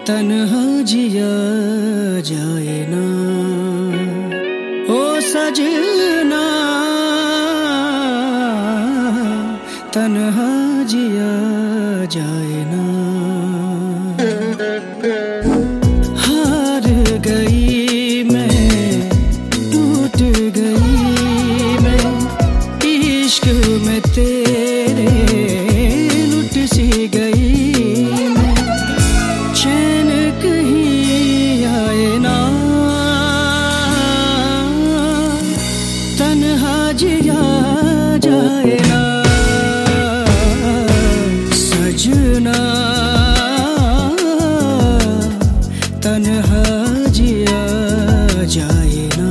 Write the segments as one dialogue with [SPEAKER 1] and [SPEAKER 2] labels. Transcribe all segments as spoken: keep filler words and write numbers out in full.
[SPEAKER 1] तन्हा जिया जाए ना ओ सजना, तन्हा जिया जाए ना। हार गई मैं, टूट गई मैं, इश्क में तेरे लुट सी गई मैं। चैन कहीं आए ना, तन्हा जिया जाए ना। सजना तन्हा जिया जाए ना।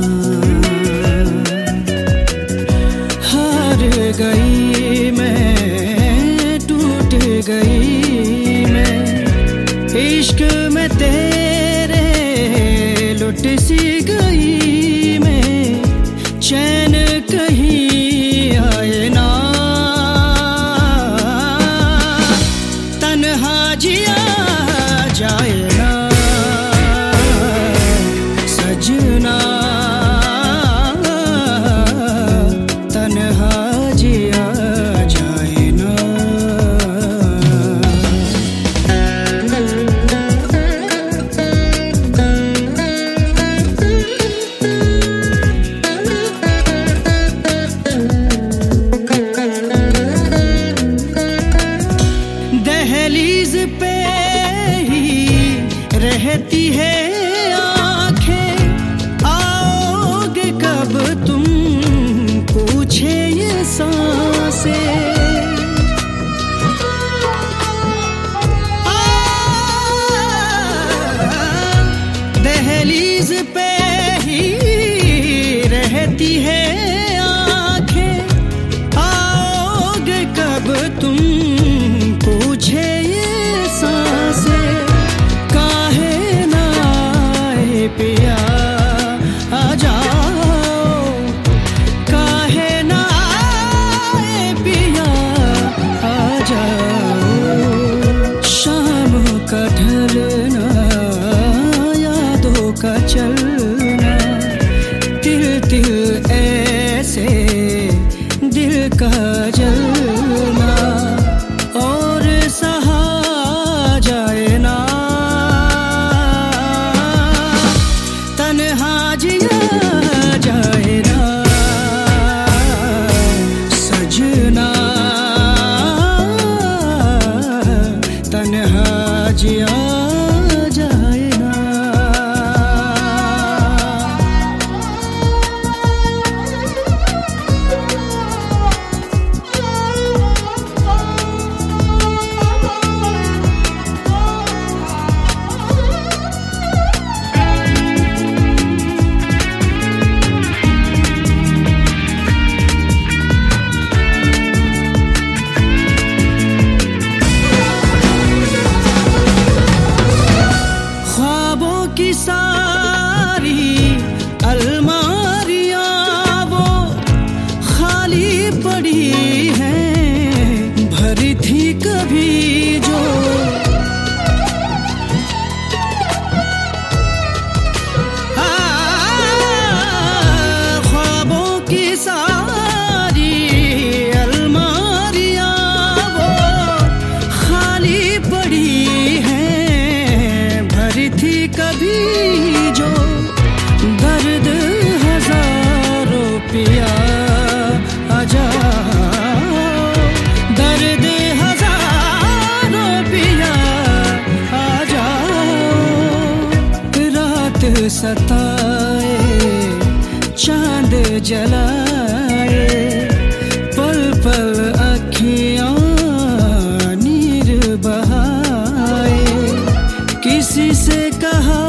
[SPEAKER 1] हार गई मैं, टूट गई मैं, इश्क में तेरे लुट सी गई मैं। चैन कहीं आए ना, तन्हा जिया जाए ना। सजना तन्हा जिया जाए ना। दहलीज पे ही रहती है आंखें, आओगे कब तुम पूछे ये सांसें। दहलीज पे ही रहती है आंखें, आओगे कब तुम पूछे ये सांसें। काहे ना आए पिया आ जाओ, काहे ना आए पिया आ जाओ। शाम का ढलना, यादों का चलना, तिल तिल ऐसे दिल का जलना, और सहा जाए ना। तन्हा जिया जाए ना। सजना तन्हा जिया जाए ना। की सारी अलमारियां वो खाली पड़ी हैं, भरी थी कभी जो। आ, ख्वाबों की सारी अलमारियां वो खाली पड़ी हैं, भरी थी कभी जो। दर्द हजारों पिया आ जाओ, दर्द हजारों पिया आ जाओ। रात सताए, चांद जलाए, पल पल अखियां नीर बहाए। किसी से कहा